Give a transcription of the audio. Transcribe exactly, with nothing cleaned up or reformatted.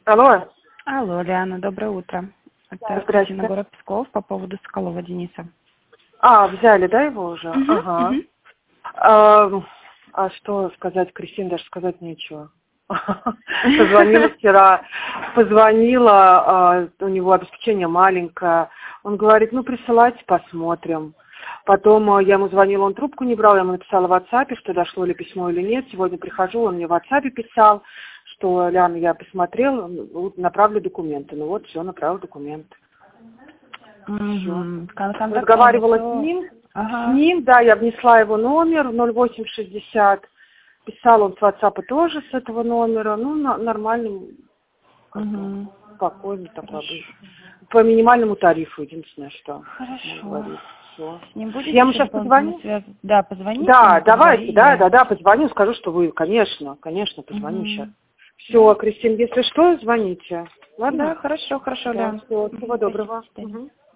Алло. Алло, Лиана, доброе утро. Это Здравствуйте. на город Псков по поводу Соколова Дениса. А, взяли, да, его уже? Угу, Ага. угу. А, а что сказать, Кристине, даже сказать нечего. Позвонила вчера, позвонила, а, у него обеспечение маленькое. Он говорит, ну присылайте, посмотрим. Потом а, я ему звонила, он трубку не брал, я ему написала в WhatsApp, что дошло ли письмо или нет. Сегодня прихожу, он мне в WhatsApp писал, что, Ляна, я посмотрел, направлю документы. Ну вот, все, направил документы. Угу. Разговаривала с ним, ага. с ним, да, я внесла его номер ноль восемь шестьдесят, писал он с WhatsApp тоже с этого номера, ну, на, нормальным, Угу. спокойно такой, по минимальному тарифу, единственное, что. Хорошо. Все. С ним будете Я ему сейчас позвоню? связ... Да, позвоните. Да, давайте, да, да, да, позвоню, скажу, что вы, конечно, конечно, позвоню угу. сейчас. Все, Кристина, если что, звоните. Ладно? Да, хорошо, хорошо, Да, Лен. все, всего доброго. Спасибо. Угу.